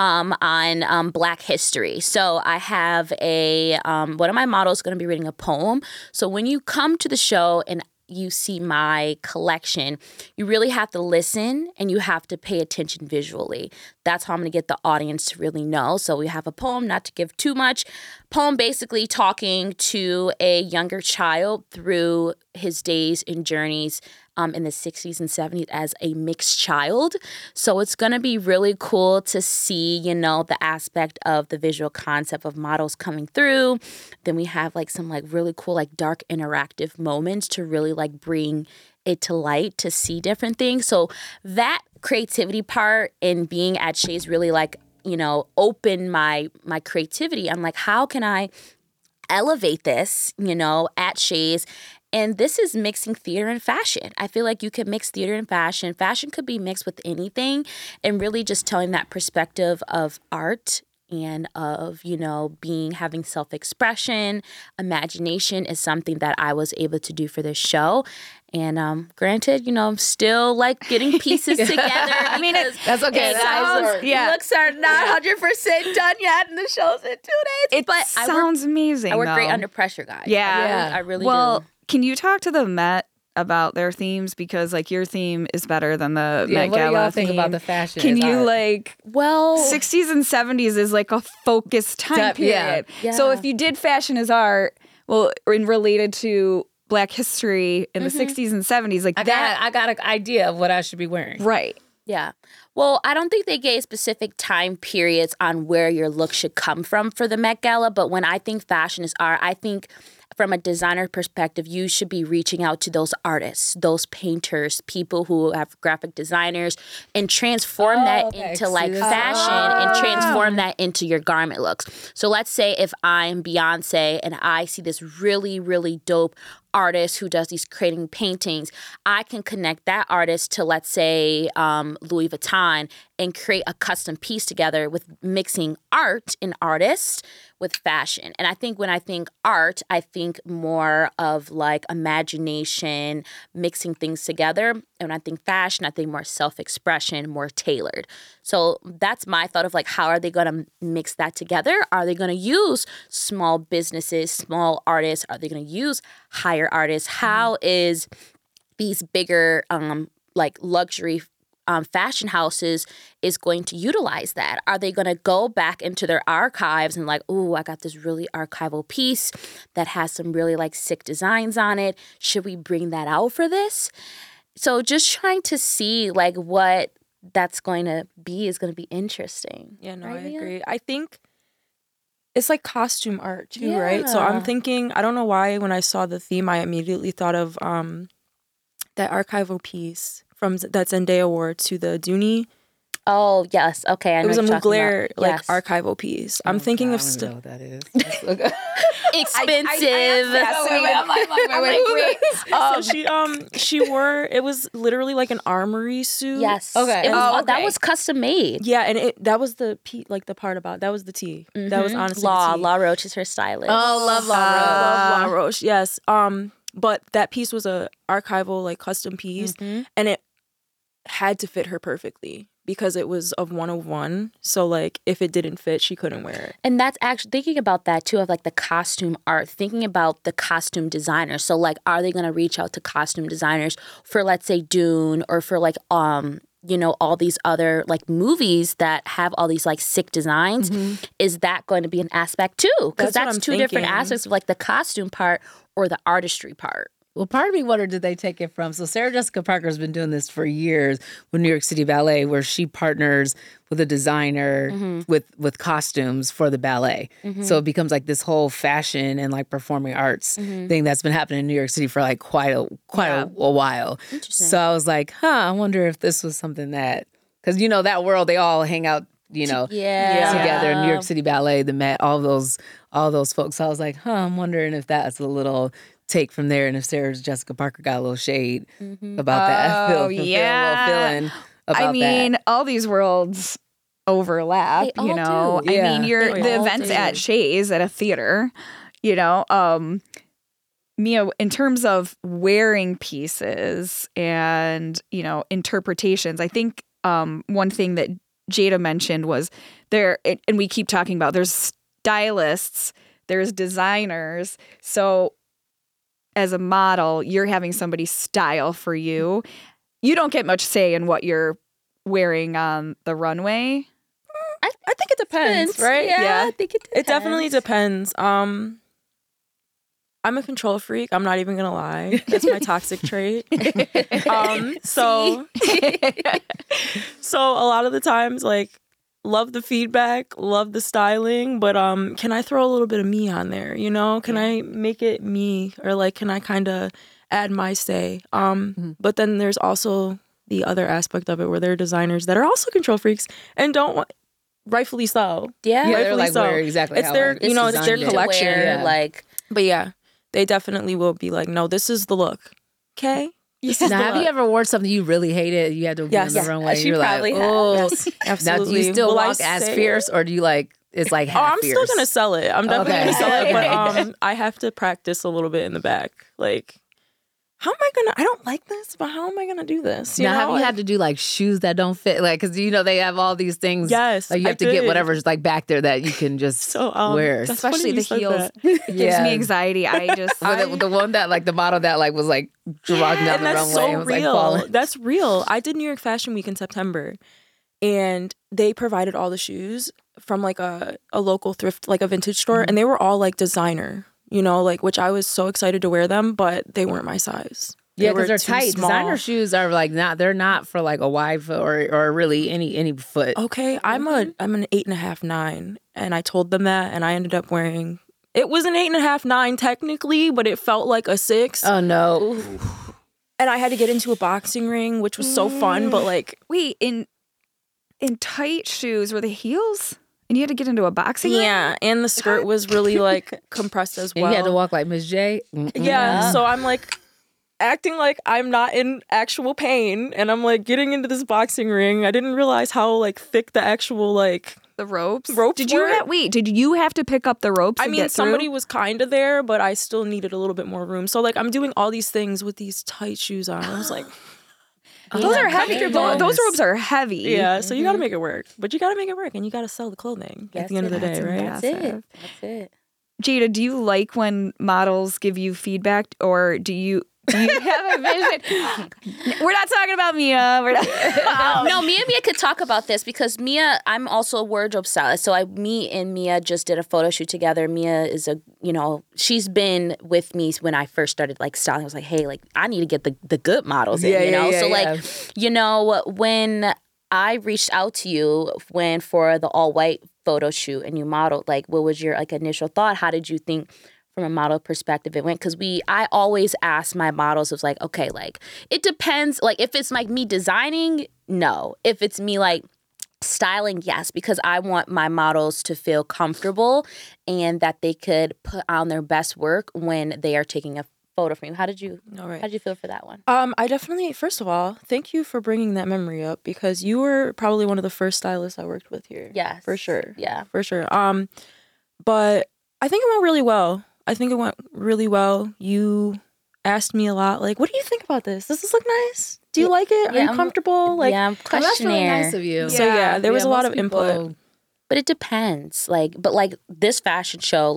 on Black history. So I have one of my models going to be reading a poem. So when you come to the show and you see my collection, you really have to listen and you have to pay attention visually. That's how I'm going to get the audience to really know. So we have a poem, not to give too much. Poem basically talking to a younger child through his days and journeys in the 60s and 70s as a mixed child. So it's going to be really cool to see, the aspect of the visual concept of models coming through. Then we have like some like really cool like dark interactive moments to really like bring it to light to see different things. So that creativity part in being at Shea's really like, open my creativity. I'm like, how can I elevate this, at Shea's? And this is mixing theater and fashion. I feel like you can mix theater and fashion. Fashion could be mixed with anything, and really just telling that perspective of art and of, having self-expression. Imagination is something that I was able to do for this show. And granted, I'm still like getting pieces together. I mean,
that's okay.
Looks are not 100% done yet, and the show's in 2 days.
It sounds amazing.
I work
though.
great under pressure, guys.
Yeah.
I really
do. Can
Can
you talk to the Met about their themes? Because like your theme is better than the Met
what
Gala
do y'all
theme.
think about the fashion?
Can you
art?
60s and 70s is like a focused time period.
Yeah.
So if you did fashion as art, and related to Black history in the 60s and 70s, like
I got an idea of what I should be wearing.
Right.
Yeah. Well, I don't think they gave specific time periods on where your look should come from for the Met Gala, but when I think fashion is art, I think from a designer perspective, you should be reaching out to those artists, those painters, people who have graphic designers, and transform that into like fashion and transform that into your garment looks. So let's say if I'm Beyonce and I see this really, really dope artist who does these creating paintings, I can connect that artist to, let's say, Louis Vuitton and create a custom piece together with mixing art and artist with fashion. And I think when I think art, I think more of like imagination, mixing things together. And when I think fashion, I think more self-expression, more tailored. So that's my thought of like, how are they going to mix that together? Are they going to use small businesses, small artists? Are they going to use higher artists? How is these bigger like luxury fashion houses is going to utilize that? Are they going to go back into their archives and like, ooh, I got this really archival piece that has some really like sick designs on it. Should we bring that out for this? So just trying to see like what that's going to be is going to be interesting.
Yeah, no,
right,
I
Mia?
agree. I think it's like costume art too, right? So I'm thinking, I don't know why when I saw the theme, I immediately thought of that archival piece from that Zendaya wore to the Dooney.
Oh, yes. Okay, I know
it was a
what you're talking
Mugler
about.
like
Yes.
archival piece. I'm thinking of
I don't know what that is.
Expensive.
So she wore, it was literally like an armory suit.
Yes.
Okay.
It was,
okay.
That was custom made.
Yeah, and that was the part about that was the tea. That was honestly the tea.
Law Roach is her stylist.
Oh, love Law
Love La Roche, yes. But that piece was a archival like custom piece, and it had to fit her perfectly because it was of 101. So like if it didn't fit, she couldn't wear it.
And that's actually thinking about that too, of like the costume art, thinking about the costume designers. So like, are they going to reach out to costume designers for, let's say, Dune, or for like, all these other like movies that have all these like sick designs? Is that going to be an aspect too? Because
That's what
that's
I'm
two different
thinking.
aspects of like the costume part or the artistry part.
Well, part of me wondered, did they take it from? So Sarah Jessica Parker's been doing this for years with New York City Ballet, where she partners with a designer with costumes for the ballet. So it becomes like this whole fashion and like performing arts thing that's been happening in New York City for like quite a while.
Interesting.
So I was like, I wonder if this was something that, because that world, they all hang out, together. New York City Ballet, the Met, all those folks. So I was like, I'm wondering if that's a little take from there, and if Sarah Jessica Parker got a little shade about that.
Oh,
A little
yeah.
feeling about
I mean,
that.
all these worlds overlap,
They all do.
I
Yeah.
mean, you're
They
the
all
events
do.
at Shea's at a theater, Mia, in terms of wearing pieces and, interpretations, I think one thing that Jada mentioned was and we keep talking about, there's stylists, there's designers. So as a model, you're having somebody style for you. You don't get much say in what you're wearing on the runway.
I think it depends, right?
Yeah, I think it depends.
It definitely depends. I'm a control freak. I'm not even gonna lie. That's my toxic trait. So a lot of the times, like, love the feedback, love the styling, but can I throw a little bit of me on there? Can I make it me, or like, can I kind of add my say? But then there's also the other aspect of it where there are designers that are also control freaks and don't want. Rightfully so.
Yeah,
they're like, where exactly
it's
how
their,
it's
it's their collection.
Wear, like,
but yeah, they definitely will be like, no, this is the look. Okay.
Now, have you ever worn something you really hated? You had to be on the runway.
She
You're
probably
like,
has.
oh,
Yes, absolutely.
Now, do you still
Will I
walk as
say-
fierce, or do you like it's like half
I'm
fierce?
still gonna sell it. I'm definitely
Okay.
gonna sell it,
Okay.
but I have to practice a little bit in the back. Like, how am I gonna? I don't like this, but how am I gonna do this?
Now, have you had to do like shoes that don't fit? Like, because they have all these things.
Yes,
like you
I
have to get
did.
whatever's like back there that you can just
So,
wear.
that's funny
Especially
you
the
said
heels.
that.
It gives me anxiety. I just
the one that like the model that like was like walking down
And
the
that's
runway
so
and was like
real.
falling.
That's real. I did New York Fashion Week in September, and they provided all the shoes from like a local thrift, like a vintage store, and they were all like designer, like, which I was so excited to wear them, but they weren't my size.
Yeah,
were
because they're
too
tight.
small.
Designer shoes are like they're not for like a wide foot or really any foot.
Okay, I'm an 8.5, 9, and I told them that, and I ended up wearing. It was an 8.5, 9 technically, but it felt like a 6.
Oh no!
And I had to get into a boxing ring, which was so fun, but like,
wait, in tight shoes were the heels? And you had to get into a boxing ring?
yeah, and the skirt was really like compressed as well.
And you had to walk like Miss J.
Yeah, so I'm like acting like I'm not in actual pain, and I'm like getting into this boxing ring. I didn't realize how like thick the actual like
The ropes?
ropes
Did you
were.
did you have to pick up the ropes?
I
to
mean,
get through?
somebody was kind of there, but I still needed a little bit more room. So like I'm doing all these things with these tight shoes on. I was like,
Those are heavy.
goodness.
Those ropes are heavy.
yeah. So you got to make it work, but you got to make it work, and you got to sell the clothing at the end of the day, right?
That's it. That's it.
Jada, do you like when models give you feedback, or do you have a vision? We're not talking about Mia. We're not.
No, me and Mia could talk about this because Mia, I'm also a wardrobe stylist. So me and Mia just did a photo shoot together. Mia is she's been with me when I first started like styling. I was like, hey, like I need to get the good models in, So when I reached out to you for the all white photo shoot and you modeled, like what was your like initial thought? How did you think from a model perspective it went? Because I always ask my models, it was like, okay, like it depends. Like if it's like me designing, no. If it's me like styling, yes, because I want my models to feel comfortable and that they could put on their best work when they are taking a photo from you. How did you feel for that one?
I definitely, first of all, thank you for bringing that memory up because you were probably one of the first stylists I worked with here.
Yes.
For sure.
Yeah.
For sure. But I think it went really well. You asked me a lot, like, what do you think about this? Does this look nice? Do you like it? Are you comfortable? Like,
I'm
Well, that's really
questionnaire.
nice of you.
So yeah, there was a lot
most
of input.
But it depends. But this fashion show,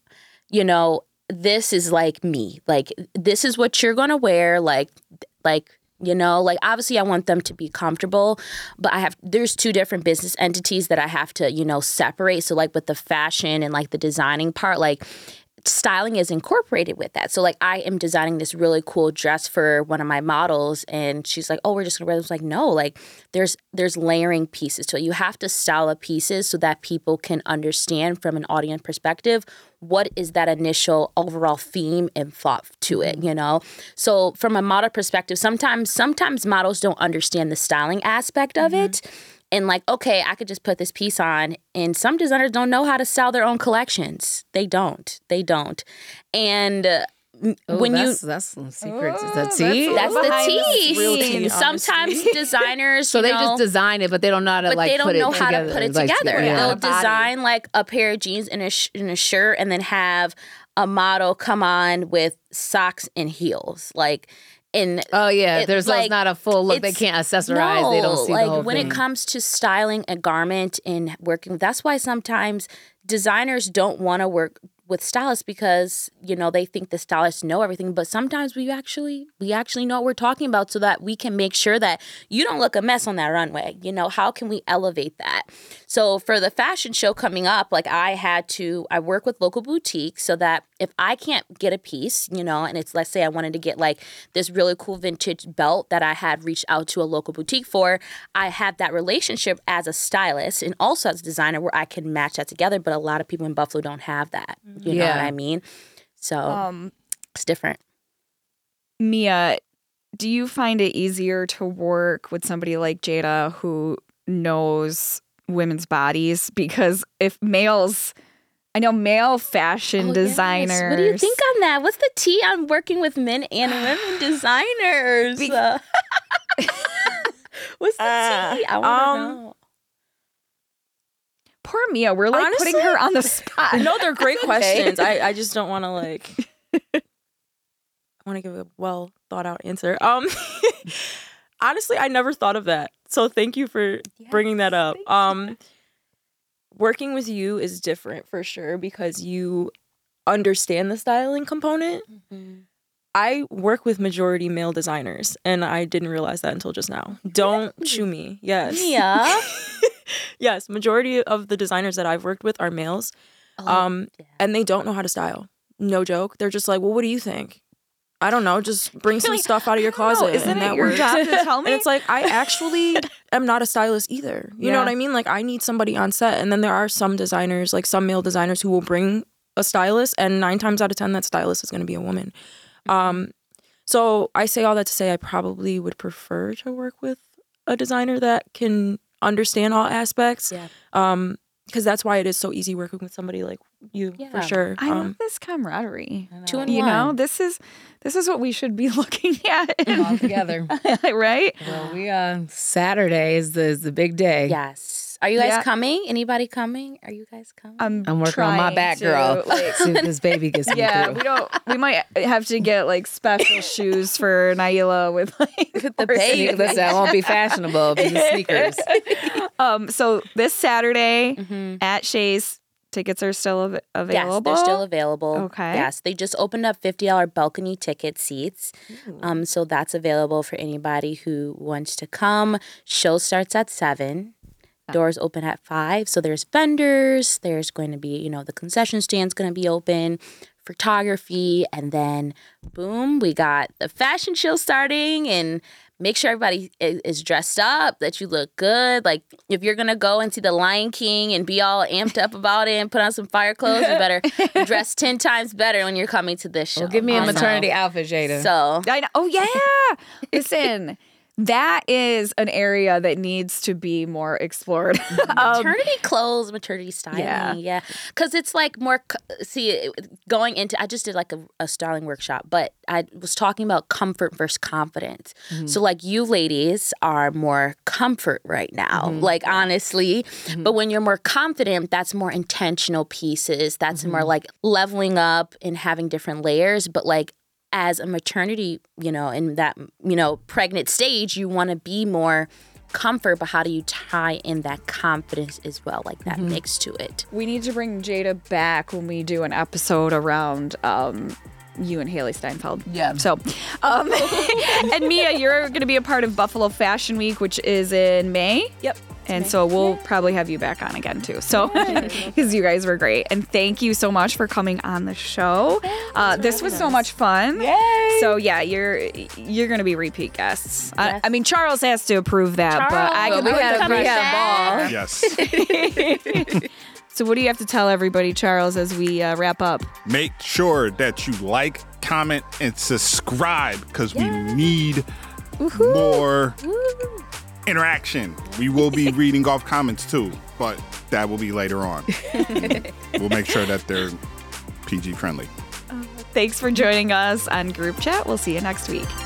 this is like me. Like this is what you're gonna wear. Obviously I want them to be comfortable, but there's two different business entities that I have to, separate. So like with the fashion and like the designing part, like styling is incorporated with that. So like I am designing this really cool dress for one of my models and she's like, oh, we're just gonna wear this. Like, no, like there's layering pieces to it. You have to style the pieces so that people can understand from an audience perspective what is that initial overall theme and thought to it, So from a model perspective, sometimes models don't understand the styling aspect of it. And like, okay, I could just put this piece on. And some designers don't know how to style their own collections. They don't. And
that's some secrets. That's the tea.
That's the tea.
real tea,
Sometimes designers,
So they just design it, but they don't know how to
but they don't know how to put it together.
Yeah.
They'll design like a pair of jeans and a shirt, and then have a model come on with socks and heels. Like,
oh yeah, there's
like,
not a full look. They can't accessorize.
No,
they don't see
like
the whole
when
thing.
it comes to styling a garment and working, that's why sometimes designers don't want to work with stylists because, you know, they think the stylists know everything, but sometimes we actually know what we're talking about so that we can make sure that you don't look a mess on that runway. You know, how can we elevate that? So for the fashion show coming up, like I work with local boutiques so that if I can't get a piece, you know, and it's, let's say I wanted to get like this really cool vintage belt that I had reached out to a local boutique for, I have that relationship as a stylist and also as a designer where I can match that together. But a lot of people in Buffalo don't have that. You know what I mean? So it's different.
Mia, do you find it easier to work with somebody like Jada who knows women's bodies? Because if I know male fashion designers.
Yes. What do you think on that? What's the tea on working with men and women designers? What's the tea? I want to know.
Poor Mia, we're like
Honestly,
putting her on the spot.
No, they're great questions. I just don't want to like. I want to give a well thought out answer. Honestly, I never thought of that. So thank you for bringing that up. Working with you is different for sure because you understand the styling component. Mm-hmm. I work with majority male designers, and I didn't realize that until just now. Don't chew me. Yes.
Yeah.
Yes, majority of the designers that I've worked with are males, and they don't know how to style. No joke. They're just like, well, what do you think? I don't know. Just bring some stuff out of your closet.
Isn't
and that
it your
works.
job to tell me?
And it's like, I actually am not a stylist either. You know what I mean? Like, I need somebody on set. And then there are some designers, like some male designers who will bring a stylist, and 9 times out of 10, that stylist is going to be a woman. So I say all that to say I probably would prefer to work with a designer that can understand all aspects. Yeah. Because that's why it is so easy working with somebody like you, for sure.
I love this camaraderie.
2 in 1.
You know, this is what we should be looking at
all together,
right?
Well, Saturday is the big day.
Yes. Are you guys coming? Anybody coming? Are you guys coming?
I'm working on my back, girl. See if this baby gets me through.
We might have to get like special shoes for Naila with like
the baby. Listen, that won't be fashionable. It'll be the sneakers.
So this Saturday at Shays, tickets are still available?
Yes, they're still available.
Okay.
Yes, they just opened up $50 balcony ticket seats. So that's available for anybody who wants to come. Show starts at 7. Doors open at 5. So there's vendors. There's going to be, the concession stand's going to be open, photography, and then boom, we got the fashion show starting. And make sure everybody is dressed up, that you look good. Like, if you're going to go and see The Lion King and be all amped up about it and put on some fire clothes, you better dress 10 times better when you're coming to this show.
Well, give me a maternity outfit, Jada.
So,
I know. Oh, yeah. Listen, that is an area that needs to be more explored.
Maternity clothes, maternity styling. Yeah. Because it's like more, going into, I just did like a styling workshop, but I was talking about comfort versus confidence. Mm-hmm. So like you ladies are more comfort right now, like honestly. Mm-hmm. But when you're more confident, that's more intentional pieces. That's more like leveling up and having different layers. But like, as a maternity, in that, pregnant stage, you want to be more comfort, but how do you tie in that confidence as well, like that mix to it?
We need to bring Jada back when we do an episode around you and Haley Steinfeld.
Yeah.
So, and Mia, you're going to be a part of Buffalo Fashion Week, which is in May.
Yep.
And so we'll probably have you back on again too. So, because you guys were great. And thank you so much for coming on the show. This was so much fun.
Yay!
So yeah, you're going to be repeat guests. Yes. I mean, Charles has to approve that, but I can
ball.
Yes.
So what do you have to tell everybody, Charles, as we wrap up?
Make sure that you like, comment, and subscribe because we need more interaction. We will be reading off comments too, but that will be later on. We'll make sure that they're PG friendly.
Thanks for joining us on Group Chat. We'll see you next week.